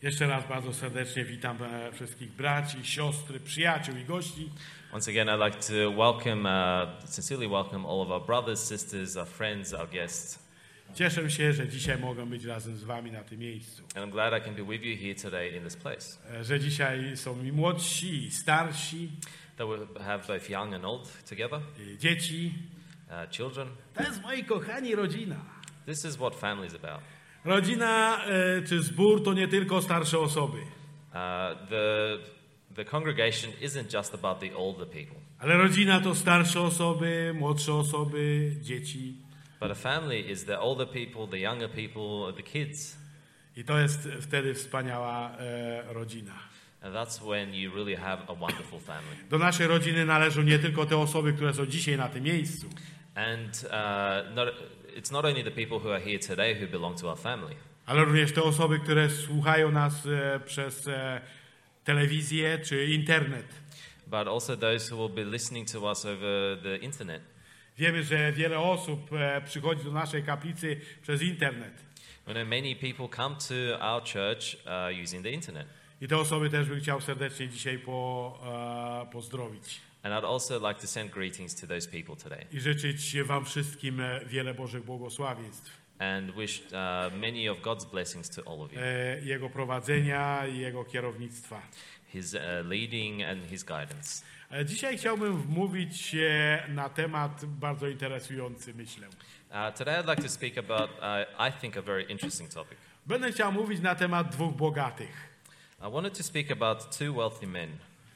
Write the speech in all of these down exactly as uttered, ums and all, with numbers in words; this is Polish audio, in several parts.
Jeszcze raz bardzo serdecznie witam wszystkich braci, siostry, przyjaciół i gości. Once again, I'd like to welcome, uh, sincerely welcome all of our brothers, sisters, our friends, our guests. Cieszę się, że dzisiaj mogę być razem z wami na tym miejscu. And I'm glad I can be with you here today in this place. Że dzisiaj są mi młodsi i starsi. That we have both young and old together. Dzieci. Uh, children. To jest, moi kochani, rodzina. This is what family is about. Rodzina e, czy zbór to nie tylko starsze osoby. Uh, the, the congregation isn't just about the older people. Ale rodzina to starsze osoby, młodsze osoby, dzieci. But a family is the older people, the younger people, the kids. I to jest wtedy wspaniała e, rodzina. And that's when you really have a wonderful family. Do naszej rodziny należą nie tylko te osoby, które są dzisiaj na tym miejscu. And uh, not, it's not only the people who are here today who belong to our family. Ale również te osoby, które słuchają nas e, przez e, telewizję czy internet. But also those who will be listening to us over the internet. Wiemy, że wiele osób e, przychodzi do naszej kaplicy przez internet. We know many people come to our church uh, using the internet. I te osoby też bym chciał serdecznie dzisiaj po, e, pozdrowić. And I'd also like to send greetings to those people today. I życzyć wam wszystkim wiele Bożych błogosławieństw. And wish uh, many of God's blessings to all of you. E, jego prowadzenia i jego kierownictwa. His uh, leading and His guidance. E, dzisiaj chciałbym mówić e, na temat bardzo interesujący, myślę. Uh, today I'd like to speak about, uh, I think, a very interesting topic. Będę chciał mówić na temat dwóch bogatych. I wanted to speak about two wealthy men.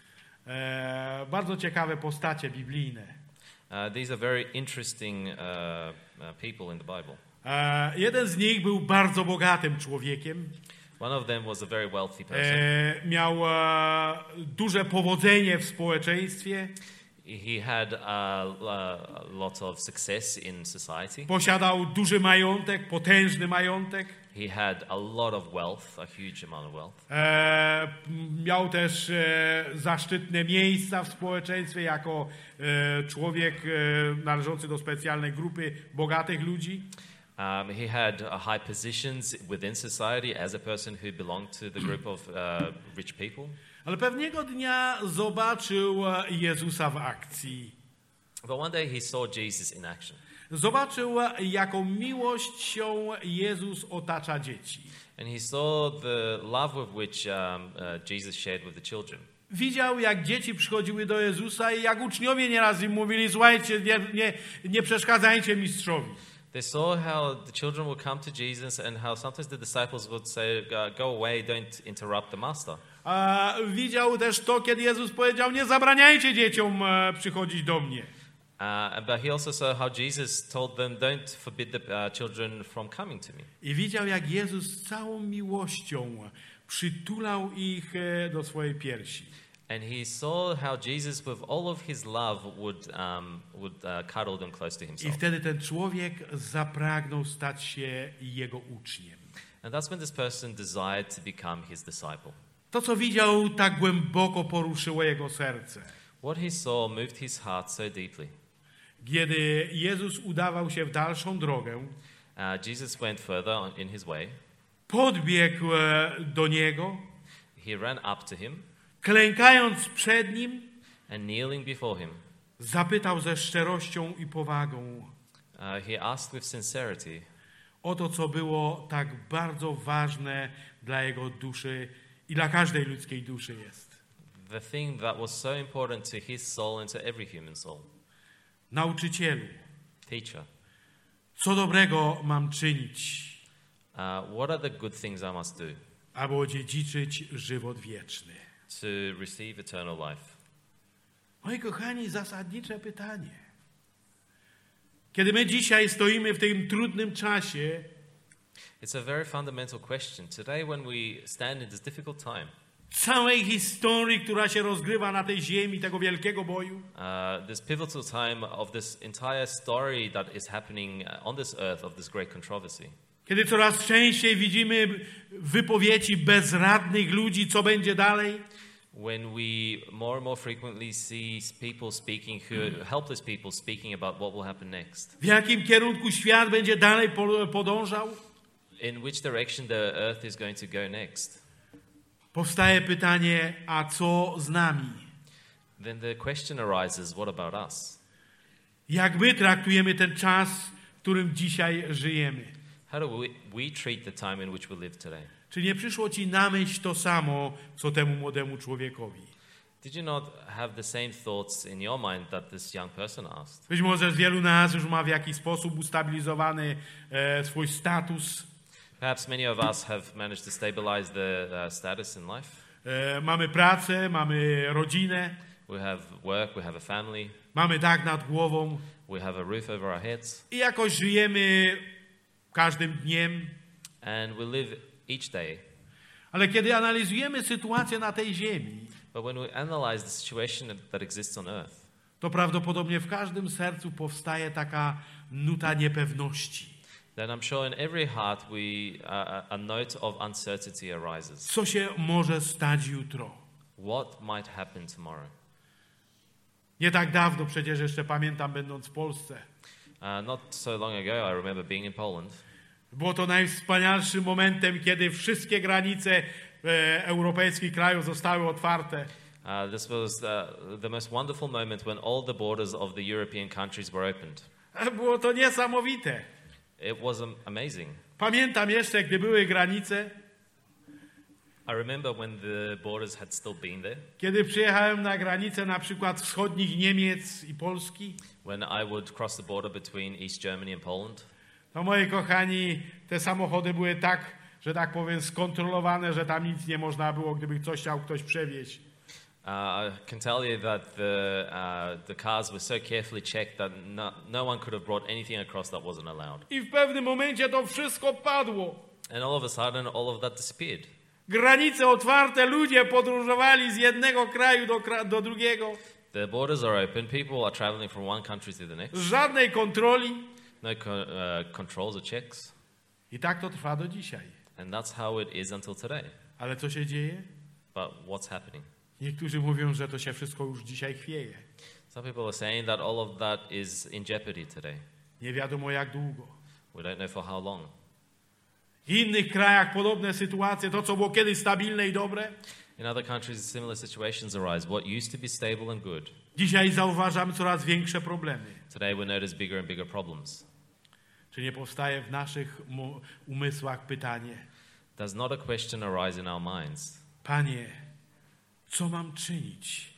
E, bardzo ciekawe postacie biblijne. Uh, these are very interesting uh, uh, people in the Bible. E, jeden z nich był bardzo bogatym człowiekiem. One of them was a very wealthy person. E, miał e, duże powodzenie w społeczeństwie. He had a, a lot of success in society. Posiadał duży majątek, potężny majątek. He had a lot of wealth, a huge amount of wealth. E, miał też e, zaszczytne miejsca w społeczeństwie jako e, człowiek e, należący do specjalnej grupy bogatych ludzi. Um, he had uh, high positions within society as a person who belonged to the group of uh, rich people. Ale pewnego dnia zobaczył Jezusa w akcji. But one day he saw Jesus in action. Zobaczył, jaką miłością Jezus otacza dzieci. And he saw the love with which um, uh, Jesus shared with the children. Widział, jak dzieci przychodziły do Jezusa i jak uczniowie nieraz im mówili: słuchajcie, nie, nie, nie przeszkadzajcie mistrzowi. They saw how the children would come to Jesus and how sometimes the disciples would say, go away, don't interrupt the master. A widział też to, kiedy Jezus powiedział: nie zabraniajcie dzieciom e, przychodzić do mnie. Uh, but he also saw how Jesus told them, don't forbid the uh, children from coming to me. I widział, jak Jezus z całą miłością przytulał ich e, do swojej piersi. And he saw how Jesus, with all of his love, would um, would uh, cuddle them close to I himself. wtedy ten człowiek zapragnął stać się jego uczniem. And that's when this person desired to become his disciple. To, co widział, tak głęboko poruszyło jego serce. What he saw moved his heart so deeply. Kiedy Jezus udawał się w dalszą drogę, Uh, Jesus went further on, in his way. podbiegł e, do niego, He ran up to him klękając przed nim, and kneeling before him, zapytał ze szczerością i powagą uh, he asked with sincerity o to, co było tak bardzo ważne dla jego duszy i dla każdej ludzkiej duszy jest. the thing that was so important to his soul and to every human soul. Nauczycielu, Teacher, co dobrego mam czynić, uh, what are the good things I must do aby odziedziczyć żywot wieczny? to receive eternal life? Moi kochani, zasadnicze pytanie. Kiedy my dzisiaj stoimy w tym trudnym czasie, It's a very fundamental question. Today, when we stand in this difficult time, całej historii, która się rozgrywa na tej ziemi, tego wielkiego boju, uh, this pivotal time of this entire story that is happening on this earth, of this great controversy, kiedy coraz częściej widzimy wypowiedzi bezradnych ludzi, co będzie dalej, when we more and more frequently see people speaking, who helpless people speaking about what will happen next, w jakim kierunku świat będzie dalej podążał, in which direction the earth is going to go next. Powstaje pytanie, a co z nami? Then the question arises, what about us? Jak my traktujemy ten czas, w którym dzisiaj żyjemy? How do we, we treat the time in which we live today? Czy nie przyszło ci na myśl to samo, co temu młodemu człowiekowi? Did you not have the same thoughts in your mind that this young person asked? Być może wielu nas już ma w jakiś sposób ustabilizowany e, swój status. Perhaps many of us have managed to stabilize the uh, status in life. E, mamy pracę, mamy rodzinę, We have work, we have a family, mamy dach nad głową we have a roof over our heads, i jakoś żyjemy każdym dniem. and we live each day. Ale kiedy analizujemy sytuację na tej ziemi, But when we analyze the situation that exists on earth, to prawdopodobnie w każdym sercu powstaje taka nuta niepewności. then I'm sure in every heart we uh, a note of uncertainty arises. Co się może stać jutro? What might happen tomorrow? Nie tak dawno, przecież jeszcze pamiętam, będąc w Polsce. Uh, not so long ago, I remember being in Poland. Było to najwspanialszym momentem, kiedy wszystkie granice e, europejskich krajów zostały otwarte. Uh, this was uh, the most wonderful moment when all the borders of the European countries were opened. Było to niesamowite. It was am- amazing. Pamiętam jeszcze, gdy były granice, I remember when the borders had still been there, kiedy przyjechałem na granicę na przykład wschodnich Niemiec i Polski, when I would cross the border between East Germany and Poland. to moi kochani, te samochody były tak, że tak powiem, skontrolowane, że tam nic nie można było, gdyby coś chciał ktoś przewieźć. Uh, I can tell you that the, uh, the cars were so carefully checked that no, no one could have brought anything across that wasn't allowed. I w pewnym momencie to wszystko padło. And all of a sudden, all of that disappeared. Granice otwarte, ludzie podróżowali z jednego kraju do, kra- do drugiego. The borders are open. People are traveling from one country to the next. Żadnej kontroli. No co- uh, controls or checks. I tak to trwa do dzisiaj. And that's how it is until today. Ale co się dzieje? But what's happening? Niektórzy mówią, że to się wszystko już dzisiaj chwieje. Some people are saying that all of that is in jeopardy today. Nie wiadomo jak długo. We don't know for how long. W innych krajach podobne sytuacje, to co było kiedyś stabilne i dobre, In other countries, similar situations arise. What used to be stable and good, dzisiaj zauważamy coraz większe problemy. today we notice bigger and bigger problems. Czy nie powstaje w naszych mu- umysłach pytanie: Does not a question arise in our minds? Panie, co mam czynić,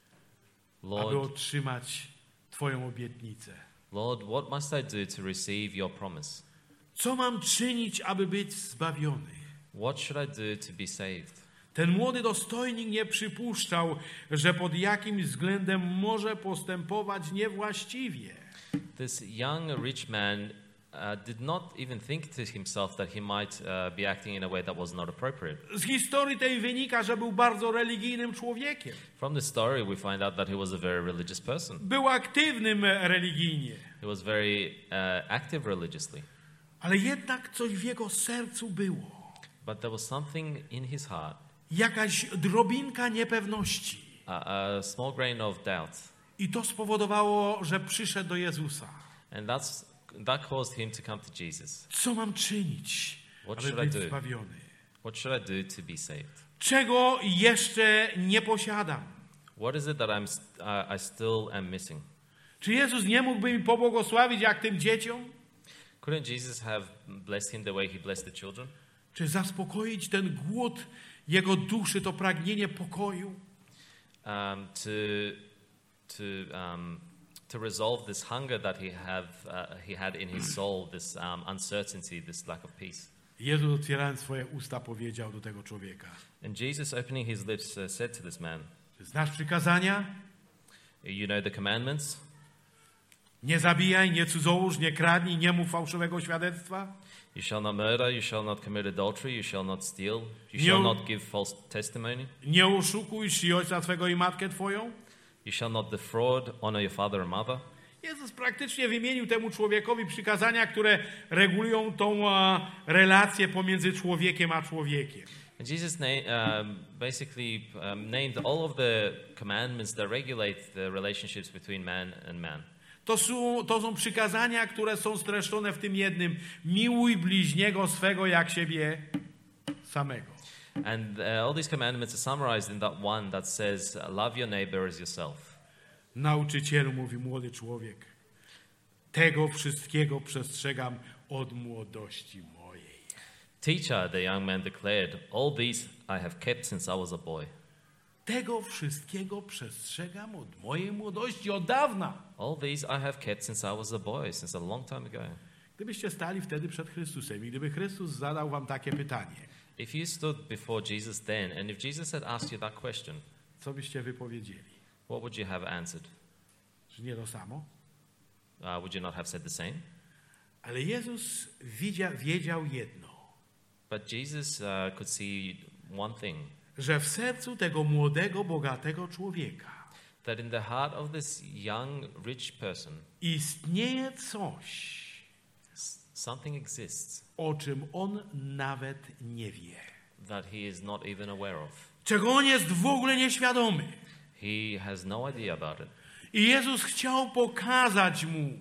aby Lord, otrzymać Twoją obietnicę? Lord, what must I do to receive your promise? Co mam czynić, aby być zbawiony? What should I do to be saved? Ten młody dostojnik nie przypuszczał, że pod jakimś względem może postępować niewłaściwie. This young rich man uh, did not even think to himself that he might uh, be acting in a way that was not appropriate. Z historii tej wynika, że był bardzo religijnym człowiekiem. From the story, we find out that he was a very religious person. Był aktywnym religijnie, He was very uh, active religiously. ale jednak coś w jego sercu było. But there was something in his heart, Jakaś drobinka niepewności. a, a small grain of doubt. I to spowodowało, że przyszedł do Jezusa. And that's, that caused him to come to Jesus. Co mam czynić, What aby should I być do? zbawiony? What should I do to be saved? Czego jeszcze nie posiadam? What is it that I'm, st- uh, I still am missing? Czy Jezus nie mógłby mi pobłogosławić jak tym dzieciom? Couldn't Jesus have blessed him the way he blessed the children? Czy zaspokoić ten głód jego duszy, to pragnienie pokoju? Um, to, to, um, to resolve this hunger that he, have, uh, he had in his soul, this um, uncertainty, this lack of peace. Jezus, otwierając swoje usta, powiedział do tego człowieka: And Jesus, opening his lips, uh, said to this man, Czy znasz przykazania? you know the commandments? Nie zabijaj, nie cudzołóż, nie kradnij, nie mów fałszywego świadectwa. You shall not murder, you shall not commit adultery, you shall not steal, you Nie shall u- not give false testimony, Nie oszukuj czci ojca twego i matkę twoją. you shall not defraud, honor your father and mother. Jezus praktycznie wymienił temu człowiekowi przykazania, które regulują tą a, relację pomiędzy człowiekiem a człowiekiem. And Jesus na- um, basically um, named all of the commandments that regulate the relationships between man and man. To są, to są przykazania, które są streszczone w tym jednym: miłuj bliźniego swego jak siebie samego. And uh, all these commandments are summarized in that one that says, uh, love your neighbor as yourself. Nauczycielu, mówi młody człowiek, tego wszystkiego przestrzegam od młodości mojej. Teacher, the young man declared, all these I have kept since I was a boy. Tego wszystkiego przestrzegam od mojej młodości, od dawna. All these I have kept since I was a boy, since a long time ago. Gdybyście stali wtedy przed Chrystusem i gdyby Chrystus zadał wam takie pytanie, If you stood before Jesus then, and if Jesus had asked you that question, co byście wypowiedzieli? what would you have answered? Czy nie to samo? Uh, would you not have said the same? Ale Jezus widział, wiedział jedno, But Jesus uh, could see one thing, że w sercu tego młodego, bogatego człowieka that in the heart of this young, rich person, istnieje coś, s- something exists o czym on nawet nie wie. that he is not even aware of. Czego on jest w ogóle nieświadomy. He has no idea about it. I Jezus chciał pokazać mu,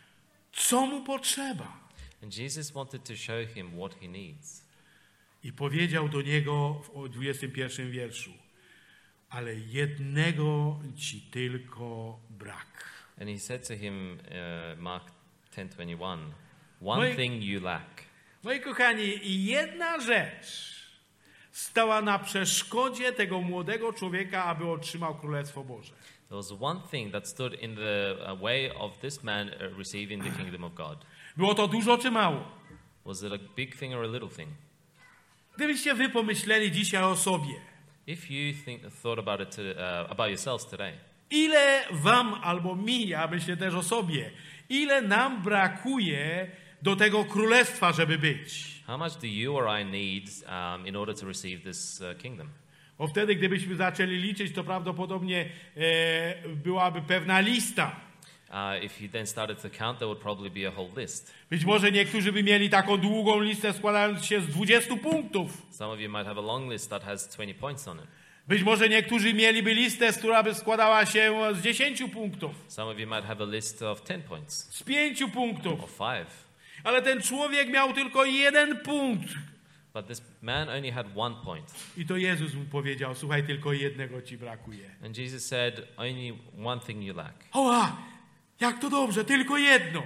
co mu potrzeba. And Jesus wanted to show him what he needs. I powiedział do niego w dwudziestym pierwszym wierszu, ale jednego ci tylko brak. And he said to him, uh, Mark ten twenty-one, one No i- thing you lack. Moi kochani, jedna rzecz stała na przeszkodzie tego młodego człowieka, aby otrzymał Królestwo Boże. There was one thing that stood in the uh, way of this man uh, receiving the kingdom of God. Było to dużo czy mało? Was it a big thing or a little thing? Gdybyście wy pomyśleli dzisiaj o sobie, If you think, thought about it to, uh, about yourselves today, ile wam albo mi, a myślę też o sobie, ile nam brakuje do tego królestwa, żeby być? how much do you or I need um, in order to receive this uh, kingdom? Bo wtedy, gdybyśmy zaczęli liczyć, to prawdopodobnie e, byłaby pewna lista. Uh, if you then started to count, there would probably be a whole list. Być może niektórzy by mieli taką długą listę składającą się z dwudziestu punktów. Some of you might have a long list that has twenty points on it. Być może niektórzy mieliby listę, która by składała się z dziesięciu punktów, Some of you might have a list of ten points z pięciu punktów. or five. Ale ten człowiek miał tylko jeden punkt. But this man only had one point. I to Jezus mu powiedział, słuchaj, tylko jednego ci brakuje. And Jesus said, only one thing you lack. Oła, jak to dobrze, tylko jedno.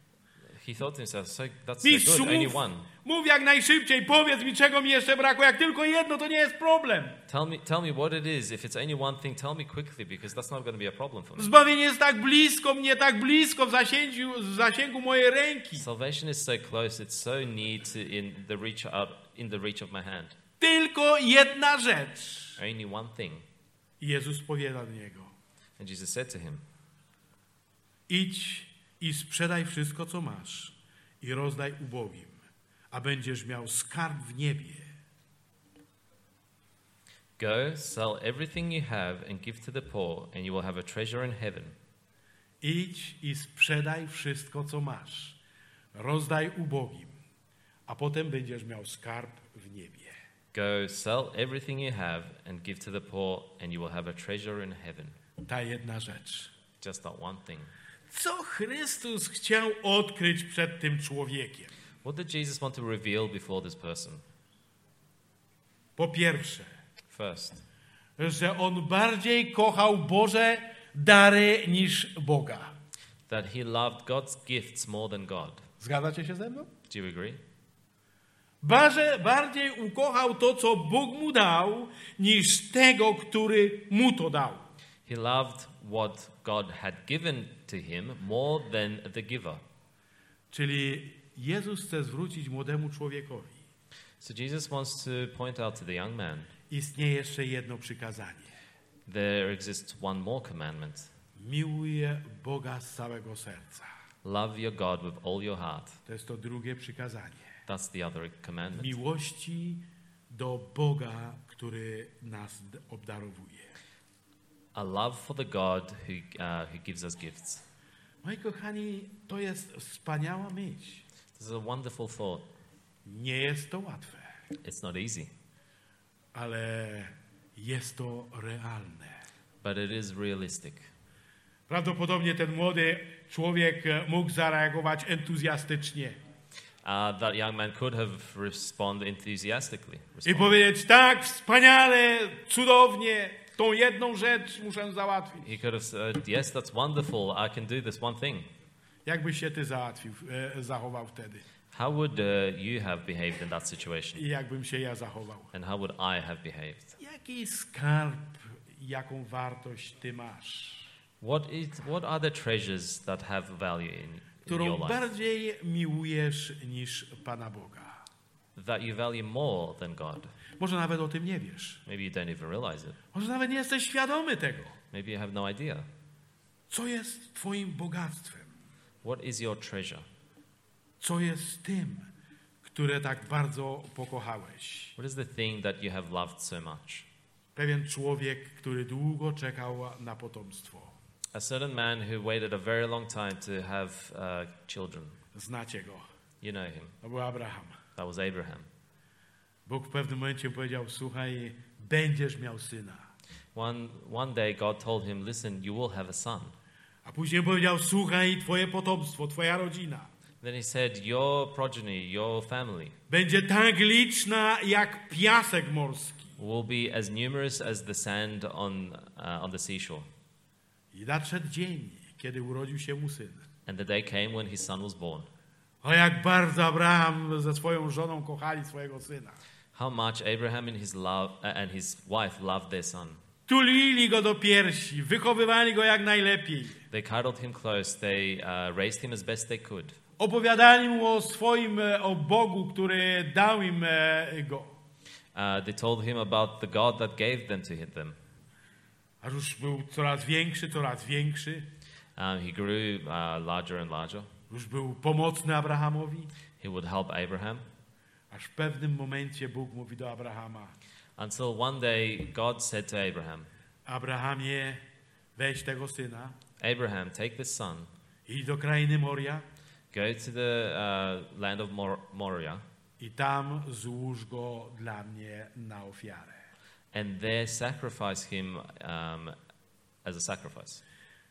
He thought to himself, so that's so Mistrzu, good, only mów, one. mów jak najszybciej, powiedz mi, czego mi jeszcze brakuje. Jak tylko jedno, to nie jest problem. Tell me, tell me what it is. If it's only one thing, tell me quickly, because that's not going to be a problem for me. Zbawienie jest tak blisko mnie, tak blisko w zasięgu, w zasięgu mojej ręki. Salvation is so close; it's so near to in the reach out, in the reach of my hand. Tylko jedna rzecz. Only one thing. I Jezus powiada do niego, And Jesus said to him, idź i sprzedaj wszystko, co masz i rozdaj ubogim, a będziesz miał skarb w niebie. "Go, sell everything you have and give to the poor, and you will have a treasure in heaven. Idź i sprzedaj wszystko, co masz. Rozdaj ubogim, a potem będziesz miał skarb w niebie. Go, sell everything you have and give to the poor, and you will have a treasure in heaven." Ta jedna rzecz. Just that one thing. Co Chrystus chciał odkryć przed tym człowiekiem? What did Jesus want to reveal before this person? Po pierwsze, First, że on bardziej kochał Boże dary niż Boga. that he loved God's gifts more than God. Zgadzacie się ze mną? Do you agree? Barze, bardziej ukochał to, co Bóg mu dał, niż tego, który mu to dał. He loved what God had given to him more than the giver. Czyli Jezus chce zwrócić młodemu człowiekowi. So Jesus wants to point out to the young man, Istnieje jeszcze jedno przykazanie. there exists one more commandment. Miłuj Boga z całego serca. Love your God with all your heart. To jest to drugie przykazanie. That's the other commandment. Miłości do Boga, który nas d- obdarowuje. A love for the God who, uh, who gives us gifts. Moi kochani, to jest wspaniała myśl. This is a wonderful thought. Nie jest to łatwe, It's not easy, ale jest to realne. but it is realistic. Prawdopodobnie ten młody człowiek e, mógł zareagować entuzjastycznie. Uh, that young man could have responded enthusiastically. I Responded. powiedzieć, tak, wspaniale, cudownie, tą jedną rzecz muszę załatwić. He could have said, yes, that's wonderful, I can do this one thing. Jak byś się ty załatwił, e, zachował wtedy? How would uh, you have behaved in that situation? I jakbym się ja zachował? And how would I have behaved? Jaki skarb, jaką wartość ty masz? What, is, what are the treasures that have value in, in Którą your life? bardziej miłujesz niż Pana Boga? That you value more than God? Może nawet o tym nie wiesz. Maybe you don't even realize it. Może nawet nie jesteś świadomy tego. Maybe you have no idea. Co jest twoim bogactwem? What is your treasure? Co jest tym, które tak bardzo pokochałeś? What is the thing that you have loved so much? Pewien człowiek, który długo czekał na potomstwo. A certain man who waited a very long time to have uh, children. Znacie go. You know him. To był Abraham. That was Abraham. Bóg w pewnym momencie powiedział, słuchaj, będziesz miał syna. One, one day God told him, listen, you will have a son. A później powiedział, słuchaj, twoje potomstwo, twoja rodzina Then he said, your progeny, your family będzie tak liczna jak piasek morski. will be as numerous as the sand on, uh, on the seashore. I nadszedł dzień, kiedy urodził się mu syn. And the day came when his son was born. O, jak bardzo Abraham ze swoją żoną kochali swojego syna. How much Abraham and his, love, uh, and his wife loved their son. Tulili go do piersi, wychowywali go jak najlepiej. They cuddled him close. They uh, raised him as best they could. Opowiadali mu o swoim, e, o Bogu, który dał im e, go. Uh, they told him about the God that gave them to them. Aż już był coraz większy, coraz większy. Um, he grew uh, larger and larger. Już był pomocny Abrahamowi. He would help Abraham. Aż w pewnym momencie Bóg mówi do Abrahama: Until one day God said to Abraham, Abrahamie, weź tego syna, Abraham, take this son, idź do krainy Moria go to the uh, land of Mor- Moriah, i tam złóż go dla mnie na ofiarę. and there sacrifice him um, as a sacrifice.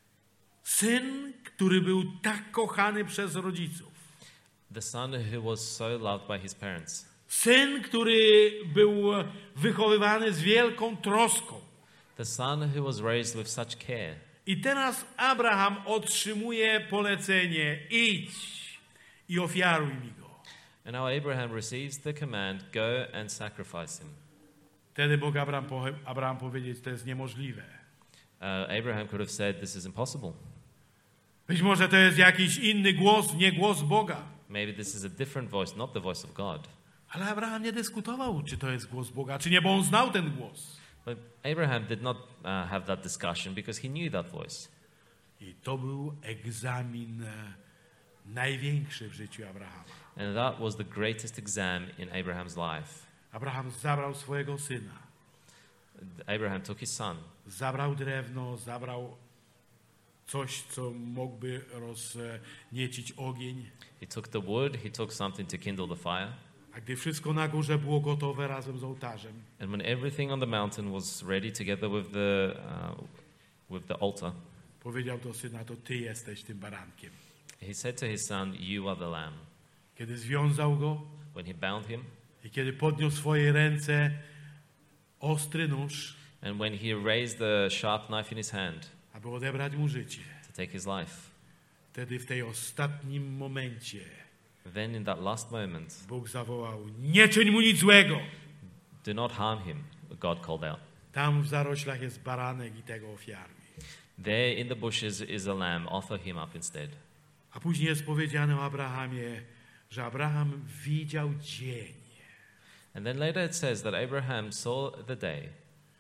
Syn, który był tak kochany przez rodziców. The son who was so loved by his parents. Syn, który był wychowywany z wielką troską. The son who was raised with such care. I teraz Abraham otrzymuje polecenie: idź i ofiaruj mi go. And now Abraham receives the command, go and sacrifice him. Wtedy mógł Abraham, Abraham powiedzieć: to jest niemożliwe. Uh, Abraham could have said, this is impossible. Być może to jest jakiś inny głos, nie głos Boga. Maybe this is a different voice, not the voice of God. Ale Abraham nie dyskutował, czy to jest głos Boga, czy nie, bo on znał ten głos. But Abraham did not uh, have that discussion because he knew that voice. I to był egzamin e, największy w życiu Abrahama. And that was the greatest exam in Abraham's life. Abraham zabrał swojego syna. Abraham took his son. Zabrał drewno, zabrał coś, co mógłby rozniecić ogień. He took the wood, he took something to kindle the fire. A gdy wszystko na górze było gotowe razem z ołtarzem, And when everything on the mountain was ready together with the, uh, with the altar, powiedział do syna: to ty jesteś tym barankiem. he said to his son, you are the lamb. Kiedy związał go When he bound him, i kiedy podniósł w swoje ręce ostry nóż, and when he raised the sharp knife in his hand aby odebrać mu życie, to take his life, wtedy w tej ostatnim momencie then in that last moment, Bóg zawołał: nie czyń mu nic złego. do not harm him, God called out. Tam w zaroślach jest baranek i tego ofiaruj. There in the bushes is a lamb, offer him up instead. A później jest powiedziane o Abrahamie, że Abraham widział dzień, And then later it says that Abraham saw the day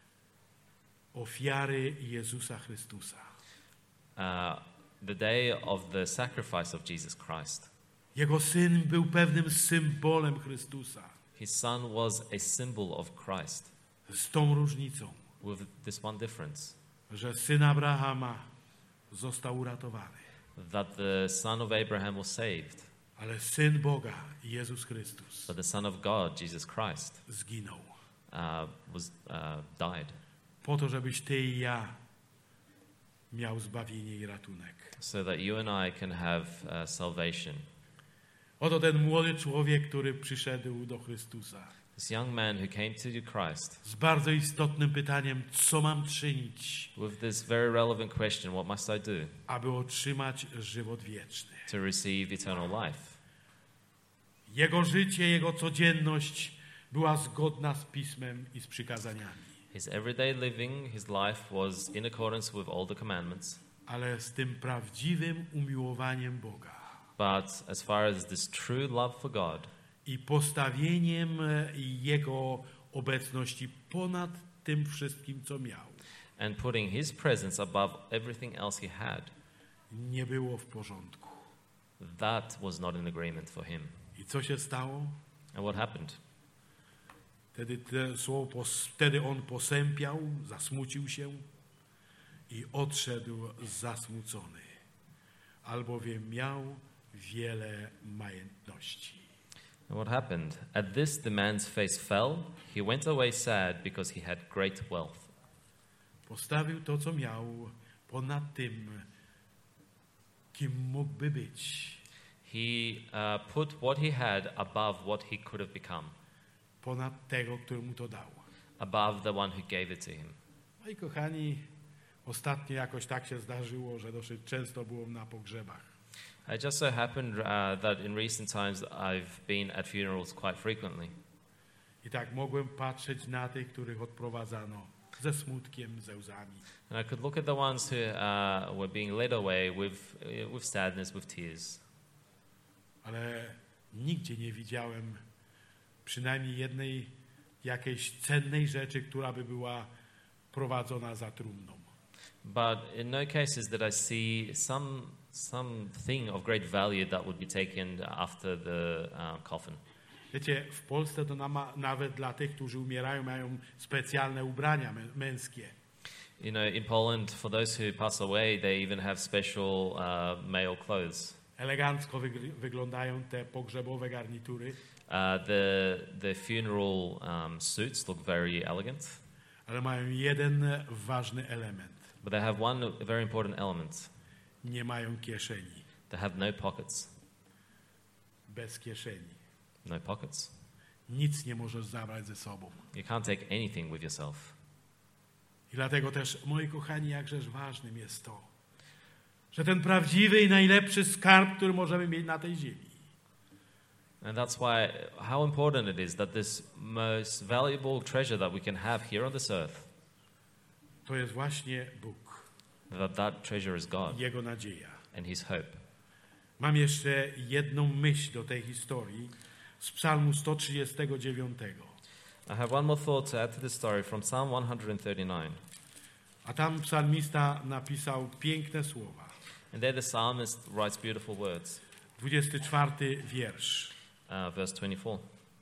ofiary Jezusa Chrystusa. uh, the day of the sacrifice of Jesus Christ. Jego syn był pewnym symbolem Chrystusa. His son was a symbol of Christ, Z tą różnicą, with this one difference, że syn Abrahama został uratowany, that the son of Abraham was saved, ale syn Boga, Jezus Chrystus, but the son of God, Jesus Christ, zginął. uh, was uh, died, Po to, żebyś ty i ja miał zbawienie i ratunek. so that you and I can have uh, salvation. Oto ten młody człowiek, który przyszedł do Chrystusa This young man who came to Christ z bardzo istotnym pytaniem, co mam czynić, with this very relevant question, what must I do aby otrzymać żywot wieczny. to receive eternal life? Jego życie, jego codzienność była zgodna z Pismem i z przykazaniami. His everyday living, his life was in accordance with all the commandments. Ale z tym prawdziwym umiłowaniem Boga But as far as this true love for God i postawieniem Jego obecności ponad tym wszystkim, co miał, and putting his presence above everything else he had, nie było w porządku. that was not in agreement for him. I co się stało? And what happened? Wtedy, te słowo, wtedy on posępiał, zasmucił się i odszedł zasmucony, albowiem miał wiele majątności. And what happened? At this the man's face fell. He went away sad because he had great wealth. Postawił to, co miał, ponad tym, kim mógłby być. He uh, put what he had above what he could have become, Ponad tego, który mu to dał. above the one who gave it to him. No i kochani, ostatnio jakoś tak się zdarzyło, że dosyć często byłem na pogrzebach. It just so happened uh, that in recent times I've been at funerals quite frequently. I tak mogłem patrzeć na tych, których odprowadzano ze smutkiem, ze łzami. And I could look at the ones who uh, were being led away with, uh, with sadness, with tears. Ale nigdzie nie widziałem przynajmniej jednej jakiejś cennej rzeczy, która by była prowadzona za trumną. But in no cases did I see some something of great value that would be taken after the uh, coffin. Wiecie, w Polsce to nama, nawet dla tych, którzy umierają, mają specjalne ubrania mę- męskie. You know, in Poland, for those who pass away, they even have special uh, male clothes. Elegancko wygl- wyglądają te pogrzebowe garnitury, Uh, the the funeral um, suits look very elegant, ale mają jeden ważny element. but they have one very important element. Nie mają kieszeni. They have no pockets. Bez kieszeni. No pockets. Nic nie możesz zabrać ze sobą. You can't take anything with yourself. I dlatego też, moi kochani, jakżeż ważnym jest to, że ten prawdziwy i najlepszy skarb, który możemy mieć na tej ziemi, And that's why how important it is that this most valuable treasure that we can have here on this earth, to jest właśnie Bóg, that that treasure is God Jego nadzieja. and His hope. Mam jeszcze jedną myśl do tej historii z Psalmu sto trzydziestego dziewiątego. I have one more thought to add to the story from Psalm one thirty-nine. A tam psalmista napisał piękne słowa. And there the psalmist writes beautiful words. dwudziesty czwarty wiersz. Uh, verse twenty-four.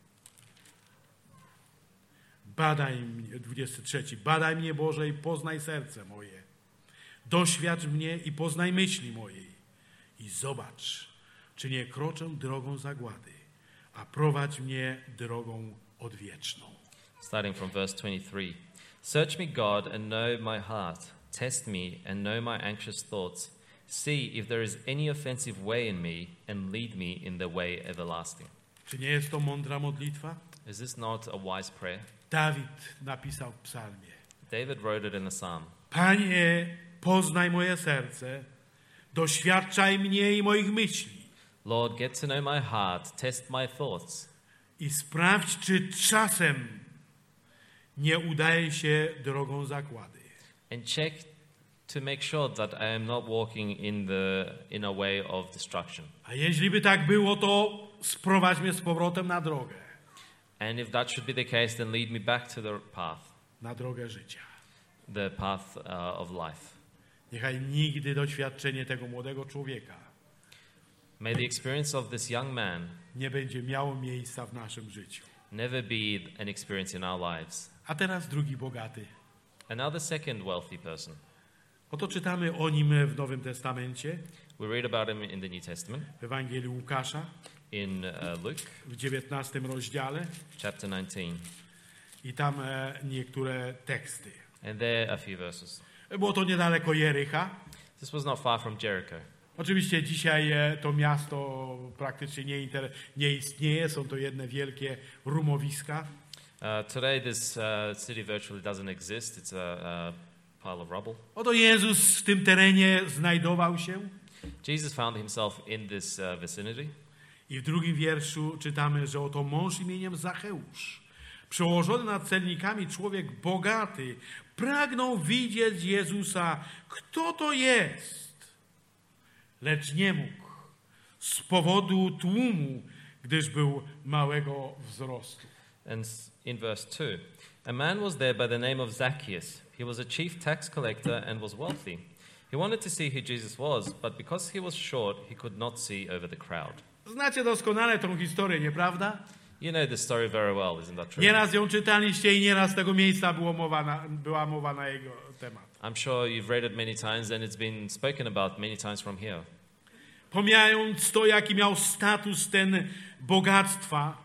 Badaj mnie, dwudziesty trzeci. Badaj mnie, Boże, i poznaj serce moje. Doświadcz mnie i poznaj myśli mojej. I zobacz, czy nie kroczę drogą zagłady, a prowadź mnie drogą odwieczną. Starting from verse twenty-three. Search me, God, and know my heart. Test me and know my anxious thoughts. See if there is any offensive way in me, and lead me in the way everlasting. Czy nie jest to mądra modlitwa? Is this not a wise prayer? Dawid napisał w psalmie. David wrote it in a psalm. Panie, poznaj moje serce, doświadczaj mnie i moich myśli Lord, get to know my heart, test my thoughts, i sprawdź, czy czasem nie udaje się drogą zagłady. and check to make sure that I am not walking in the in a way of destruction. A jeśli by tak było, to sprowadź mnie z powrotem na drogę, And if that should be the case, then lead me back to the path, na drogę życia. the path uh, of life. Niechaj nigdy doświadczenie tego młodego człowieka May the experience of this young man nie będzie miało miejsca w naszym życiu. never be an experience in our lives. A teraz drugi bogaty. And now the second wealthy person. Oto czytamy o nim w Nowym Testamencie, We read about him in the New Testament, w Ewangelii Łukasza, in uh, Luke w dziewiętnastym rozdziale chapter nineteen. i tam e, niektóre teksty. And there a few verses. Było to niedaleko Jericha This was not far from Jericho. Oczywiście dzisiaj e, to miasto praktycznie nie, inter, nie istnieje, są to jedne wielkie rumowiska. Uh, today, this uh, city virtually doesn't exist. It's a, a pile of rubble. Oto Jezus w tym terenie znajdował się Jesus found himself in this uh, vicinity. i w drugim wierszu czytamy, że oto mąż imieniem Zacheusz, przełożony nad celnikami człowiek bogaty, pragnął widzieć Jezusa. Kto to jest? Lecz nie mógł z powodu tłumu, gdyż był małego wzrostu. And in verse two, a man was there by the name of Zacchaeus. He was a chief tax collector and was wealthy. He wanted to see who Jesus was, but because he was short, he could not see over the crowd. Znacie doskonale tą historię, nieprawda? You know this story very well, isn't that true? Nieraz ją czytaliście i nieraz z tego miejsca było mowa na, była mowa na jego temat. I'm sure you've read it many times and it's been spoken about many times from here. Pomijając to, jaki miał status ten bogactwa,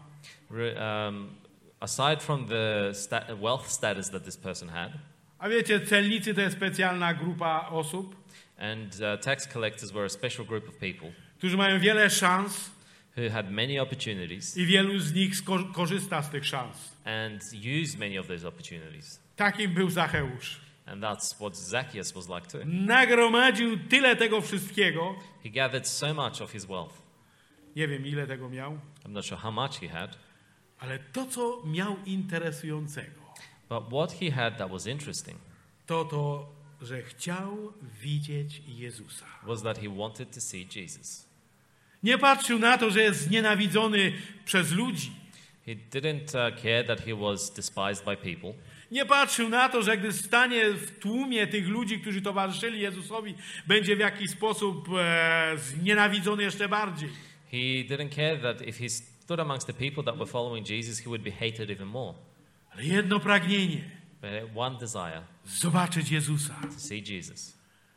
Re- um, aside from the sta- wealth status that this person had, a wiecie, celnicy to jest specjalna grupa osób, and uh, tax collectors were a special group of people którzy mają wiele szans who had many opportunities i wielu z nich sko- korzysta z tych szans. and used many of those opportunities. Takim był Zacheusz. And that's what Zacchaeus was like too. Nagromadził tyle tego wszystkiego, He gathered so much of his wealth. nie wiem ile tego miał, I'm not sure how much he had, ale to, co miał interesującego, but what he had that was interesting to to, że chciał widzieć Jezusa. was that he wanted to see Jesus. Nie patrzył na to, że jest znienawidzony przez ludzi. He didn't uh, care that he was despised by people. Nie patrzył na to, że gdy stanie w tłumie tych ludzi, którzy towarzyszyli Jezusowi, będzie w jakiś sposób e, znienawidzony jeszcze bardziej. He didn't care that if he stood amongst the people that were following Jesus, he would be hated even more. Ale jedno pragnienie, But he had one desire, zobaczyć Jezusa. to see Jesus.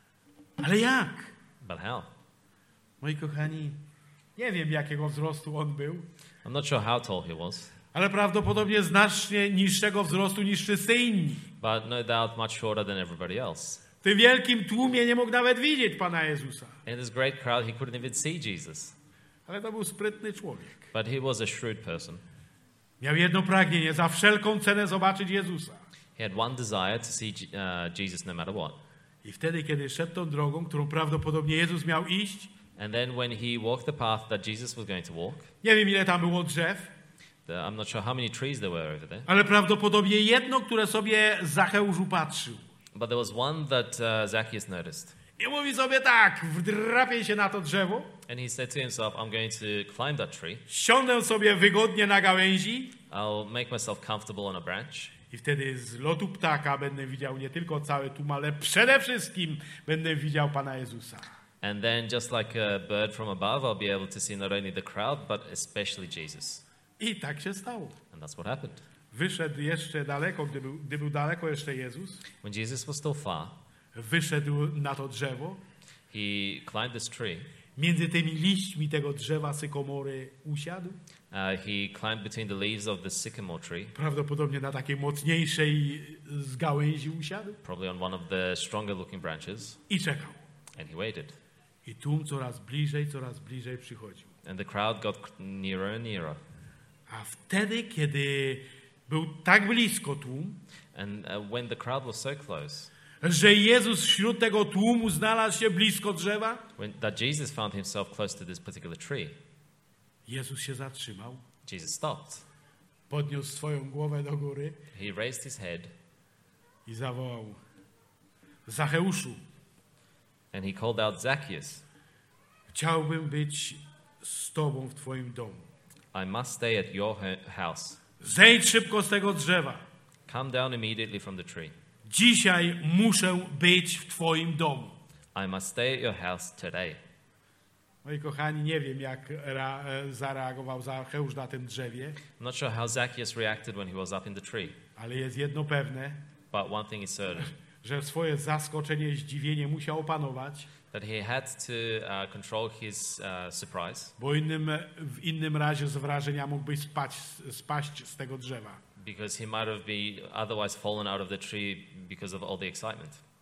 Ale jak? But how? Moi kochani, nie wiem jakiego wzrostu on był, I'm not sure how tall he was, ale prawdopodobnie znacznie niższego wzrostu niż wszyscy inni. but no doubt much shorter than everybody else. W tym wielkim tłumie nie mógł nawet widzieć Pana Jezusa. In this great crowd, he couldn't even see Jesus. Ale to był sprytny człowiek. But he was a shrewd person. Miał jedno pragnienie, za wszelką cenę zobaczyć Jezusa. He had one desire to see uh, Jesus no matter what. I wtedy, kiedy szedł tą drogą, którą prawdopodobnie Jezus miał iść, And then when he walked the path that Jesus was going to walk, nie wiem ile tam było drzew, the, I'm not sure how many trees there were over there, ale prawdopodobnie jedno, które sobie Zacheusz upatrzył. but there was one that uh, Zacchaeus noticed. I mówi sobie tak, wdrapię się na to drzewo, And he said to himself, I'm going to climb that tree. siądę sobie wygodnie na gałęzi I'll make myself comfortable on a branch. i wtedy z lotu ptaka będę widział nie tylko cały tłum, ale przede wszystkim będę widział Pana Jezusa. And then just like a bird from above, I'll be able to see not only the crowd, but especially Jesus. I tak się stało. And that's what happened. Wyszedł jeszcze daleko, gdy był, gdy był daleko jeszcze Jezus, When Jesus was still far, wyszedł na to drzewo. he climbed this tree. Między tymi liśćmi tego drzewa sykomory usiadł. Uh, he climbed between the leaves of the sycamore tree, Prawdopodobnie na takiej mocniejszej z gałęzi usiadł probably on one of the stronger looking branches, i czekał. and he waited. I tłum coraz bliżej, coraz bliżej przychodził. And the crowd got nearer and nearer. A wtedy, kiedy był tak blisko tłum, And uh, when the crowd was so close, że Jezus wśród tego tłumu znalazł się blisko drzewa, when, that Jesus found himself close to this particular tree, Jezus się zatrzymał, Jesus stopped. podniósł swoją głowę do góry He raised his head i zawołał: Zacheuszu, and he called out, Zacchaeus, chciałbym być z Tobą w Twoim domu. I must stay at your ho- house. Zejdź szybko z tego drzewa. Come down immediately from the tree. Dzisiaj muszę być w Twoim domu. I must stay at your house today. Moi kochani, nie wiem jak ra- zareagował Zacheusz na tym drzewie, I'm not sure how Zacchaeus reacted when he was up in the tree, ale jest jedno pewne, but one thing is certain, że swoje zaskoczenie i zdziwienie musiał opanować, that he had to uh, control his uh, surprise, bo innym, w innym razie z wrażenia mógłby spać, spaść z tego drzewa. because he might have been otherwise fallen out of the tree because of all the excitement.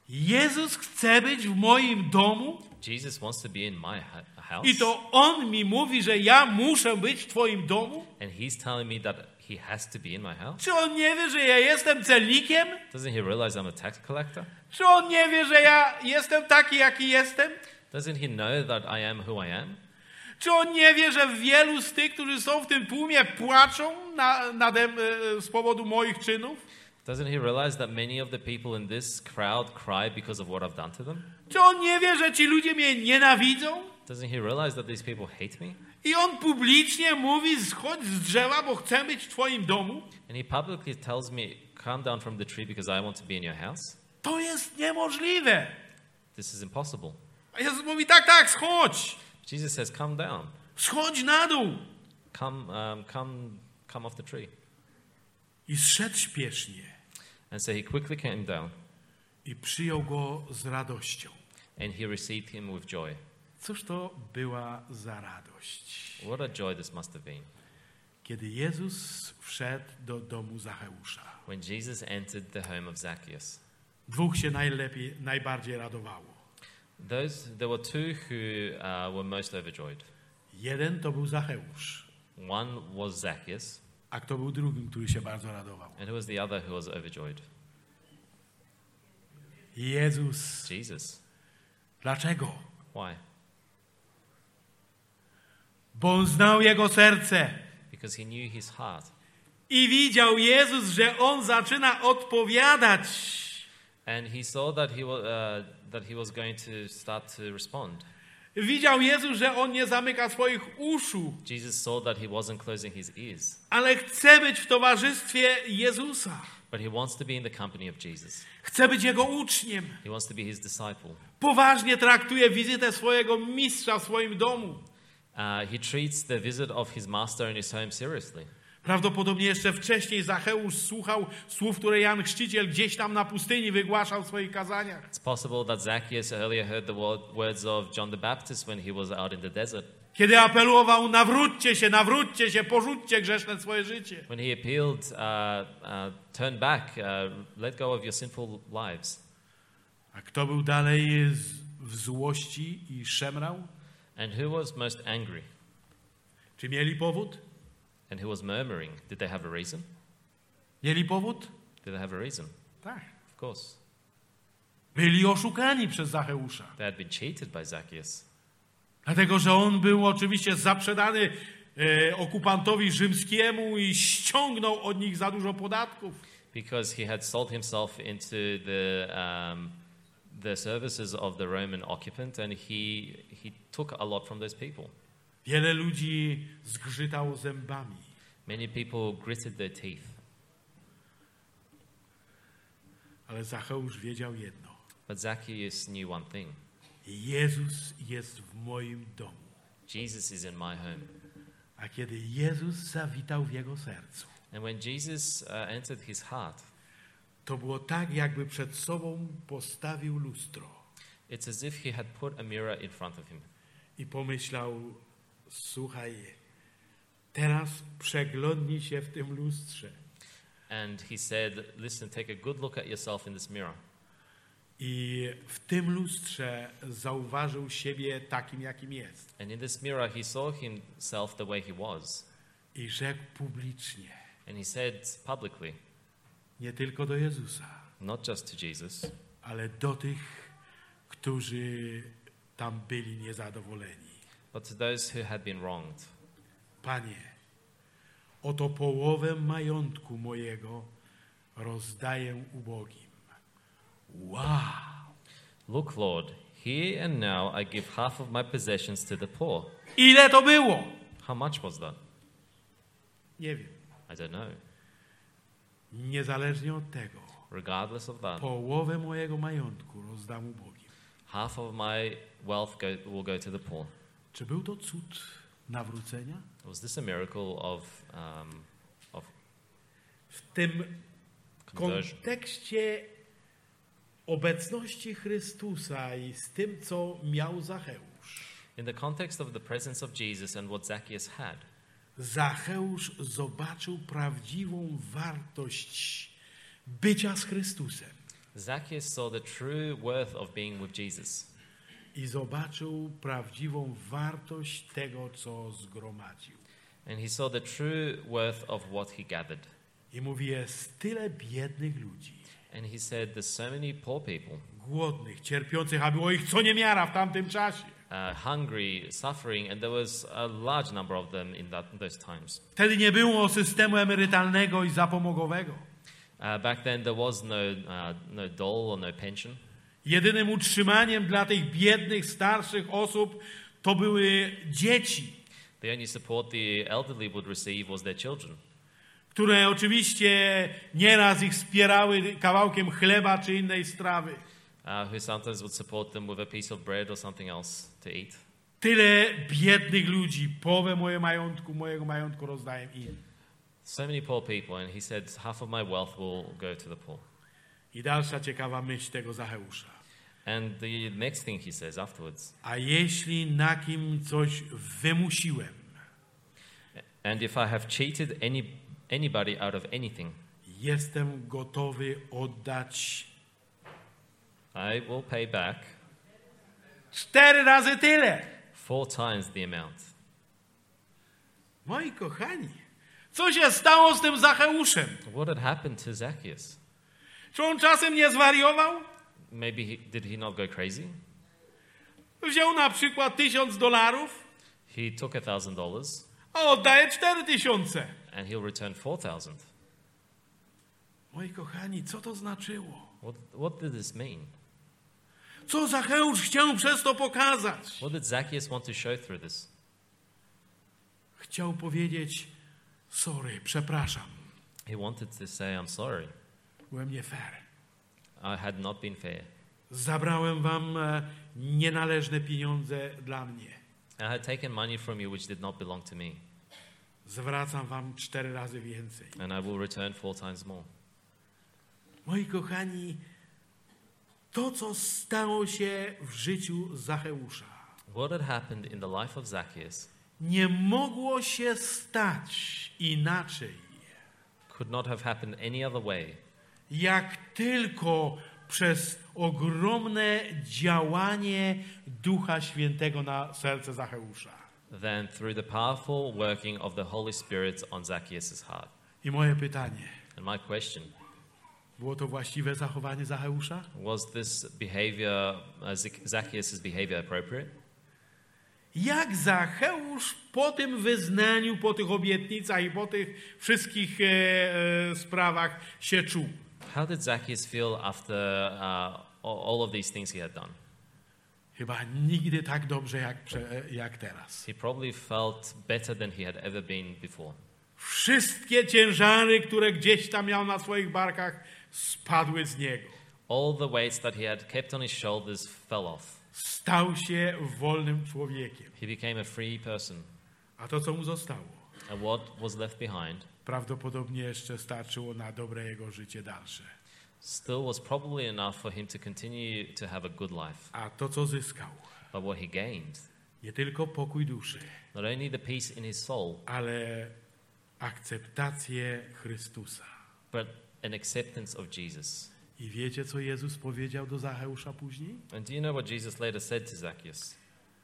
Jezus chce być w moim domu Jesus wants to be in my ha- house. i to On mi mówi, że ja muszę być w Twoim domu? And he's telling me that he has to be in my house. Czy On nie wie, że ja jestem celnikiem? Doesn't he realize I'm a tax collector? Czy On nie wie, że ja jestem taki, jaki jestem? Doesn't he know that I am who I am? Czy On nie wie, że wielu z tych, którzy są w tym tłumie, płaczą na, nade, e, z powodu moich czynów? Doesn't he realize that many of the people in this crowd cry because of what I've done to them? Czy On nie wie, że ci ludzie mnie nienawidzą? Doesn't he realize that these people hate me? I On publicznie mówi, schodź z drzewa, bo chcę być w Twoim domu? And he publicly tells me, come down from the tree because I want to be in your house? To jest niemożliwe. This is impossible. A Jezus mówi, tak, tak, schodź. Jesus says, come down. Schodź na dół. Come, um, come, come off the tree. I zszedł śpiesznie And so he quickly came down i przyjął go z radością. and he received him with joy. Cóż to była za radość? What a joy this must have been. Kiedy Jezus wszedł do domu Zacheusza. When Jesus entered the home of Zacchaeus. Dwóch się najlepiej, najbardziej radowało. Those, there were two who uh, were most overjoyed. Jeden to był Zacheusz, One was Zacchaeus, a kto był drugim, który się bardzo radował? and who was the other who was overjoyed? Jezus. Jesus. Dlaczego? Why? Bo on znał jego serce Because he knew his heart. i widział Jezus, że on zaczyna odpowiadać. And he saw that he, wa- uh, that he was going to start to respond. Widział Jezus, że on nie zamyka swoich uszu, Jesus saw that he wasn't closing his ears, ale chce być w towarzystwie Jezusa. but he wants to be in the company of Jesus. Chce być jego uczniem. He wants to be his disciple. Poważnie traktuje wizytę swojego mistrza w swoim domu. Uh, he treats the visit of his master in his home seriously. Prawdopodobnie jeszcze wcześniej Zacheusz słuchał słów, które Jan Chrzciciel gdzieś tam na pustyni wygłaszał w swoich kazaniach. It's possible that Zacchaeus earlier heard the wo- words of John the Baptist when he was out in the desert, Kiedy apelował, nawróćcie się, nawróćcie się, porzućcie grzeszne swoje życie. when he appealed, uh, uh, turn back, uh, let go of your sinful lives. A kto był dalej z- w złości i szemrał? And who was most angry? Czy mieli powód? And who was murmuring? Did they have a reason? Mieli powód? Did they have a reason? Tak. Of course. Byli oszukani przez Zacheusza. They had been cheated by Zacchaeus. Dlatego, że on był oczywiście zaprzedany e, okupantowi rzymskiemu i ściągnął od nich za dużo podatków. Because he had sold himself into the, um, the services of the Roman occupant, and he, he took a lot from those people. Wiele ludzi zgrzytało zębami. Many people gritted their teeth. Ale Zacheusz wiedział jedno. But Zacchaeus knew one thing. Jezus jest w moim domu. Jesus is in my home. A kiedy Jezus zawitał w jego sercu, And when Jesus uh, entered his heart, to było tak, jakby przed sobą postawił lustro it's as if he had put a mirror in front of him. i pomyślał, słuchaj, teraz przeglądnij się w tym lustrze. And he said, listen, take a good look at yourself in this mirror. I w tym lustrze zauważył siebie takim, jakim jest. And in this mirror, he saw himself the way he was. I rzekł publicznie, And he said publicly, nie tylko do Jezusa, not just to Jesus, ale do tych, którzy tam byli niezadowoleni. but to those who had been wronged. Panie, oto połowę majątku mojego rozdaję ubogim. Wow! Look, Lord, here and now I give half of my possessions to the poor. Ile to było? How much was that? Nie wiem. I don't know. Niezależnie od tego, Regardless of that, połowę mojego majątku rozdam ubogim. half of my wealth go, will go to the poor. Czy był to cud nawrócenia? Was this a miracle of, um, of W tym conversion? kontekście obecności Chrystusa i z tym, co miał Zacheusz. In the context of the presence of Jesus and what Zacchaeus had, Zacheusz zobaczył prawdziwą wartość bycia z Chrystusem. Zacchaeus saw the true worth of being with Jesus. I zobaczył prawdziwą wartość tego, co zgromadził. And he saw the true worth of what he gathered. I mówi, jest tyle biednych ludzi. And he said, there's so many poor people. Głodnych, cierpiących, a było ich co niemiara w tamtym czasie. Uh, hungry, suffering, and there was a large number of them in, that, in those times. Wtedy nie było systemu emerytalnego i zapomogowego. Uh, back then there was no, uh, no dole or no pension. Jedynym utrzymaniem dla tych biednych, starszych osób to były dzieci, The only support the elderly would receive was their children, które oczywiście nieraz ich wspierały kawałkiem chleba czy innej strawy. uh, who sometimes would support them with a piece of bread or something else to eat. Tyle biednych ludzi, połowę mojego majątku, mojego majątku rozdaję im. So many poor people, and he said, half of my wealth will go to the poor. I dalsza ciekawa myśl tego Zacheusza. And the next thing he says afterwards, A jeśli na kim coś wymusiłem, and if I have cheated any, anybody out of anything, jestem gotowy oddać I will pay back cztery razy tyle. four times the amount. Moi kochani, co się stało z tym Zacheuszem? What had happened to Zacchaeus? Czy on czasem nie zwariował? Maybe he, did he not go crazy? Wziął na przykład tysiąc dolarów, He took a thousand dollars a oddaje cztery tysiące. and he'll return four thousand. Moi kochani, co to znaczyło? What, what did this mean? Co Zacheusz chciał przez to pokazać? What did Zacchaeus want to show through this? Chciał powiedzieć, sorry, przepraszam, He wanted to say, I'm sorry. byłem nie fair. I had not been fair. Zabrałem wam e, nienależne pieniądze dla mnie. I had taken money from you which did not belong to me, Zwracam wam cztery razy więcej. and I will return four times more. Moi kochani, to co stało się w życiu Zacheusza, What had happened in the life of Zacchaeus nie mogło się stać inaczej, could not have happened any other way jak tylko przez ogromne działanie Ducha Świętego na serce Zacheusza. than through the powerful working of the Holy Spirit on Zacchaeus' heart. I moje pytanie, And my question, było to właściwe zachowanie Zacheusza? was this behavior, uh, Zac- Zacchaeus' behavior appropriate? Jak Zacheusz po tym wyznaniu, po tych obietnicach i po tych wszystkich e, e, sprawach się czuł? How did Zacchaeus feel after uh, all of these things he had done? Chyba nigdy tak dobrze jak, prze- jak teraz. He probably felt better than he had ever been before. Wszystkie ciężary, które gdzieś tam miał na swoich barkach, spadły z niego. All the weights that he had kept on his shoulders fell off. Stał się wolnym człowiekiem. He became a free person. A to, co mu zostało, And what was left behind prawdopodobnie jeszcze starczyło na dobre jego życie dalsze. still was probably enough for him to continue to have a good life. A to, co zyskał, But what he gained, nie tylko pokój duszy, not only the peace in his soul, ale akceptację Chrystusa. but an acceptance of Jesus. I wiecie, co Jezus powiedział do Zacheusza później? And do you know what Jesus later said to Zacchaeus?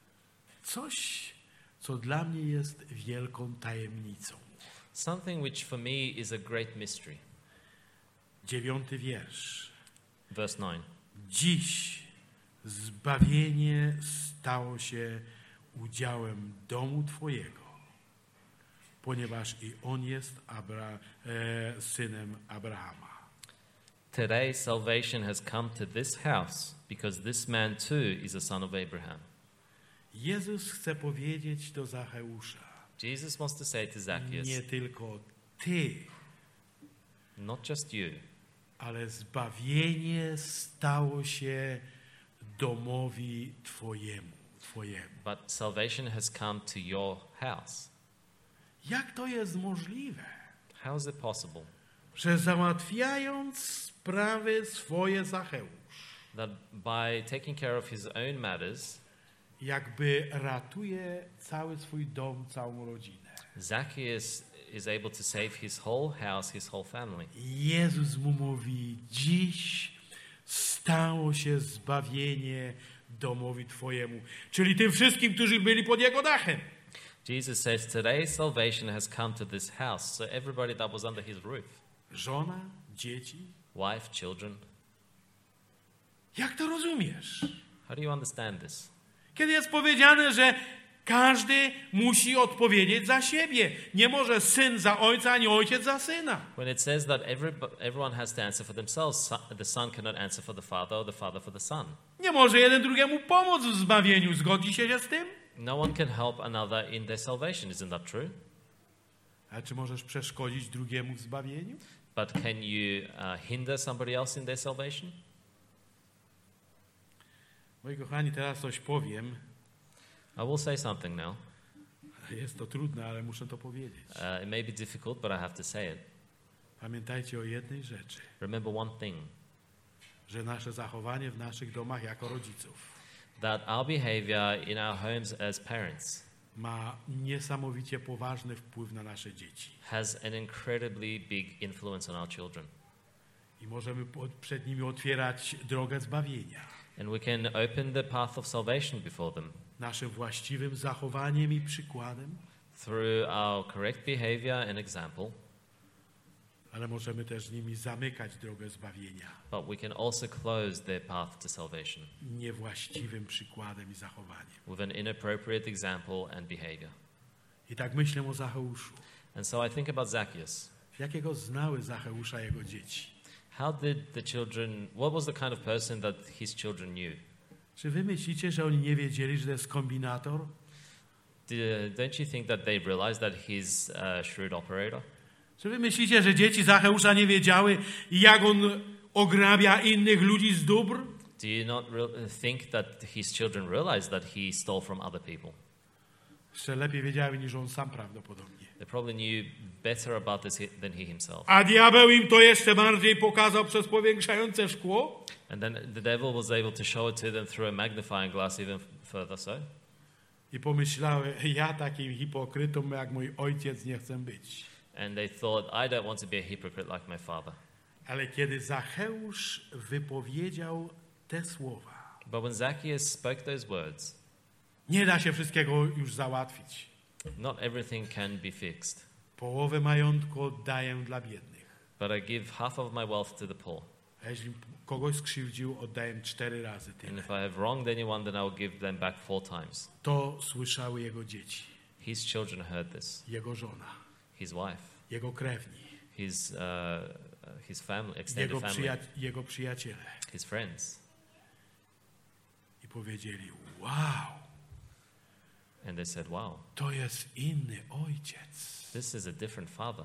Coś, co dla mnie jest wielką tajemnicą. Something which for me is a great mystery. Dziewiąty wiersz. Verse nine. Dziś zbawienie stało się udziałem domu Twojego, ponieważ i on jest Abra- e, synem Abrahama. Today salvation has come to this house because this man too is a son of Abraham. Jezus chce powiedzieć do Zacheusza, Jesus wants to say to Zacchaeus, nie tylko Ty, not just you, ale zbawienie stało się domowi Twojemu, Twojemu. but salvation has come to your house. Jak to jest możliwe, How is it possible że załatwiając sprawy swoje Zacheusz, that by taking care of his own matters, jakby ratuje cały swój dom, całą rodzinę. Zacchaeus is able to save his whole house, his whole family? Jezus mu mówi, dziś stało się zbawienie domowi Twojemu, czyli tym wszystkim, którzy byli pod Jego dachem. Jesus says, today salvation has come to this house, so everybody that was under his roof. Żona, dzieci. Wife, children. Jak to rozumiesz? How do you understand this? Kiedy jest powiedziane, że każdy musi odpowiedzieć za siebie. Nie może syn za ojca, ani ojciec za syna. When it says that every, everyone has to answer for themselves, so- the son cannot answer for the father or the father for the son. Nie może jeden drugiemu pomóc w zbawieniu. Zgodzi się z tym? No one can help another in their salvation, isn't that true? A czy możesz przeszkodzić drugiemu w zbawieniu? But can you uh, hinder somebody else in their salvation? Moi kochani, teraz coś powiem. I will say something now. Jest to trudne, ale muszę to powiedzieć. Uh, it may be difficult, but I have to say it. Pamiętajcie o jednej rzeczy, Remember one thing, że nasze zachowanie w naszych domach jako rodziców that our behavior in our homes as parents ma niesamowicie poważny wpływ na nasze dzieci. has an incredibly big influence on our children. I możemy pod- przed nimi otwierać drogę zbawienia. And we can open the path of salvation before them Naszym właściwym zachowaniem i przykładem, through our correct behavior and example, ale możemy też z nimi zamykać drogę zbawienia but we can also close their path to salvation niewłaściwym przykładem i zachowaniem. with an inappropriate example and behavior. I tak myślę o Zacheuszu. And so I think about Zacchaeus. Jakiego znały Zacheusza jego dzieci? How did the children, what was the kind of person that his children knew? Czy wy myślicie, że oni nie wiedzieli, że to jest kombinator? Do, don't you think that they realized that he's a shrewd operator? Czy wy myślicie, że dzieci Zacheusza nie wiedziały, jak on ograbia innych ludzi z dóbr? Do you not re- think that his children realized that he stole from other people? Jeszcze lepiej wiedziały niż on sam prawdopodobnie. They probably knew better about this hi- than he himself. A diabeł im to jeszcze bardziej pokazał przez powiększające szkło. And then the devil was able to show it to them through a magnifying glass even f- further so. I pomyślały, ja takim hipokrytą jak mój ojciec nie chcę być. And they thought, I don't want to be a hypocrite like my father. Ale kiedy Zacheusz wypowiedział te słowa, But when Zacchaeus spoke those words, nie da się wszystkiego już załatwić. not everything can be fixed. Połowę majątku oddaję dla biednych. But I give half of my wealth to the poor. A jeśli kogoś skrzywdził, oddaję cztery razy And tyle. if I have wronged anyone, then I will give them back four times. To słyszały jego dzieci, His children heard this, jego żona, his wife, jego krewni, his, uh, his family, extended jego, family, przyja- jego przyjaciele. his friends. I powiedzieli, wow, And they said, wow, to jest inny ojciec. this is a different father.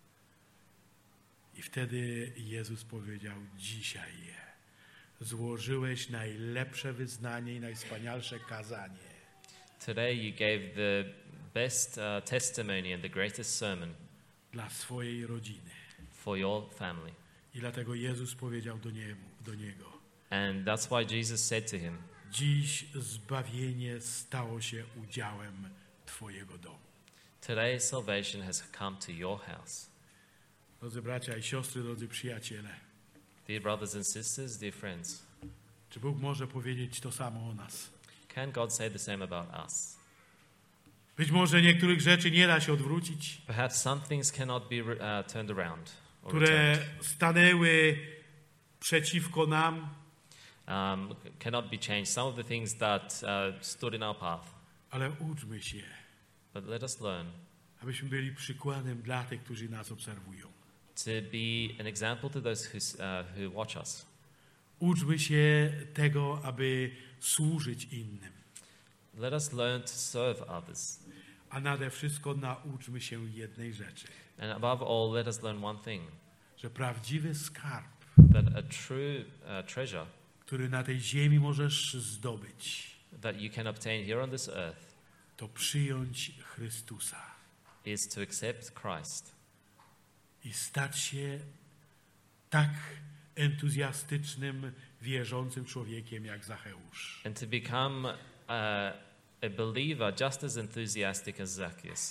I wtedy Jezus powiedział, dzisiaj złożyłeś najlepsze wyznanie i najwspanialsze kazanie. Today you gave the best uh, testimony and the greatest sermon Dla swojej rodziny. for your family. I dlatego Jezus powiedział do, niemu, do niego, And that's why Jesus said to him, dziś zbawienie stało się udziałem twojego domu. today salvation has come to your house. Drodzy bracia i siostry, drodzy przyjaciele, Dear brothers and sisters, dear friends, czy Bóg może powiedzieć to samo o nas? can God say the same about us? Być może niektórych rzeczy nie da się odwrócić, Perhaps some things cannot be uh, turned around or które returned, stanęły przeciwko nam, um, cannot be changed. Some of the things that uh, stood in our path. ale uczmy się, But let us learn abyśmy byli przykładem dla tych, którzy nas obserwują. to be an example to those who, uh, who watch us. Uczmy się tego, aby służyć innym, Let us learn to serve others. a nade wszystko nauczmy się jednej rzeczy, And above all, let us learn one thing, że prawdziwy skarb, that a true uh, treasure który na tej ziemi możesz zdobyć, that you can obtain here on this earth to przyjąć Chrystusa is to accept Christ i stać się tak entuzjastycznym, wierzącym człowiekiem jak Zacheusz. and to become uh, a believer just as enthusiastic as Zacchaeus.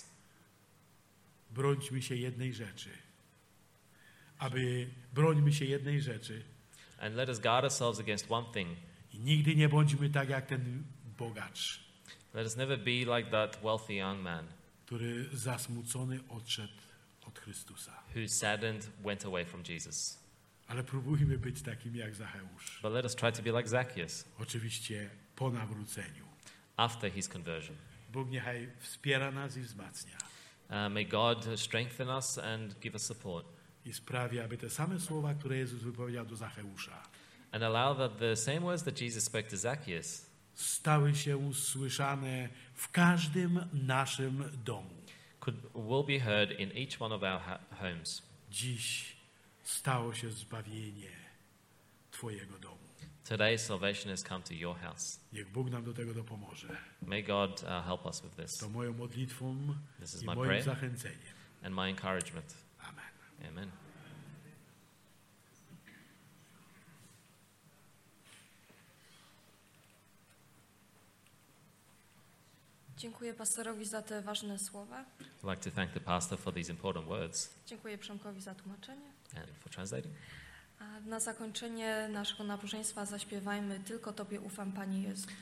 Brońmy się jednej rzeczy, aby brońmy się jednej rzeczy, And let us guard ourselves against one thing. I nigdy nie bądźmy tak jak ten bogacz, Let us never be like that wealthy young man który zasmucony odszedł od Chrystusa. who saddened went away from Jesus. Ale próbujmy być takim jak Zacheusz. But let us try to be like Zacchaeus Oczywiście po nawróceniu. after his conversion. Bóg niechaj wspiera nas i wzmacnia. Uh, may God strengthen us and give us support, I sprawi, aby te same słowa, które Jezus wypowiedział do Zacheusza, and allow that the same words that Jesus spoke to Zacchaeus stały się słyszane w każdym naszym domu. could will be heard in each one of our ha- homes. Dziś stało się zbawienie Twojego domu. Today, salvation has come to your house. Niech Bóg nam do tego dopomoże. May God uh, help us with this. To moją modlitwą This is i my moim prayer. zachęceniem. And my encouragement. Amen. Amen. Dziękuję pastorowi za te ważne słowa. I'd like to thank the pastor for these important words Dziękuję Przemkowi za tłumaczenie. and for translating. A na zakończenie naszego nabożeństwa zaśpiewajmy Tylko Tobie ufam, Panie Jezu.